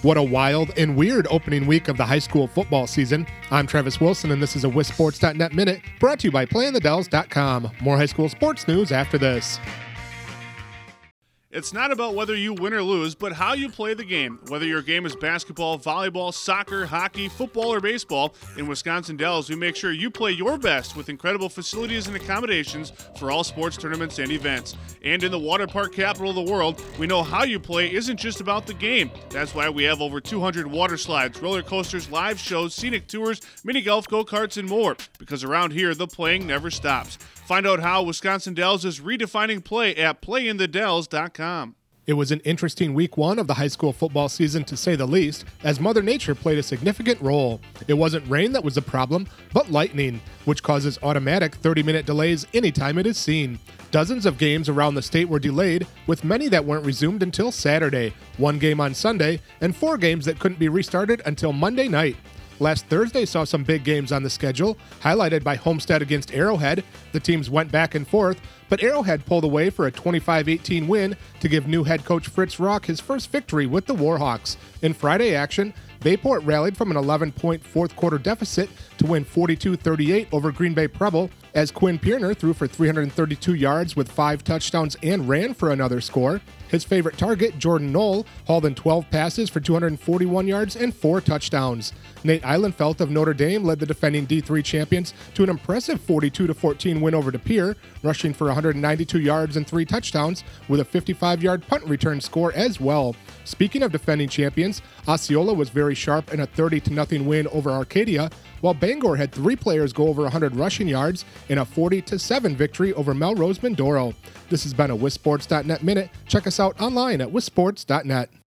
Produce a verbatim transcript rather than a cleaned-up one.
What a wild and weird opening week of the high school football season. I'm Travis Wilson, and this is a Wisp Sports dot net Minute brought to you by Play in the Dells dot com. More high school sports news after this. It's not about whether you win or lose, but how you play the game. Whether your game is basketball, volleyball, soccer, hockey, football, or baseball, in Wisconsin Dells, we make sure you play your best with incredible facilities and accommodations for all sports tournaments and events. And in the water park capital of the world, we know how you play isn't just about the game. That's why we have over two hundred water slides, roller coasters, live shows, scenic tours, mini golf, go-karts, and more. Because around here, the playing never stops. Find out how Wisconsin Dells is redefining play at play in the dells dot com. It was an interesting week one of the high school football season, to say the least, as Mother Nature played a significant role. It wasn't rain that was the problem, but lightning, which causes automatic thirty-minute delays anytime it is seen. Dozens of games around the state were delayed, with many that weren't resumed until Saturday, one game on Sunday, and four games that couldn't be restarted until Monday night. Last Thursday saw some big games on the schedule, highlighted by Homestead against Arrowhead. The teams went back and forth, but Arrowhead pulled away for a twenty-five eighteen win to give new head coach Fritz Rock his first victory with the Warhawks. In Friday action, Bayport rallied from an eleven-point fourth quarter deficit to win forty-two thirty-eight over Green Bay Preble, as Quinn Pierner threw for three hundred thirty-two yards with five touchdowns and ran for another score. His favorite target, Jordan Knoll, hauled in twelve passes for two hundred forty-one yards and four touchdowns. Nate Eilenfeld of Notre Dame led the defending D three champions to an impressive forty-two to fourteen win over De Pere, rushing for one hundred ninety-two yards and three touchdowns with a fifty-five-yard punt return score as well. Speaking of defending champions, Osceola was very sharp in a thirty to nothing win over Arcadia, while Bangor had three players go over one hundred rushing yards in a forty to seven victory over Melrose Mindoro. This has been a Wisp Sports dot net Minute. Check us out online at Wisp Sports dot net.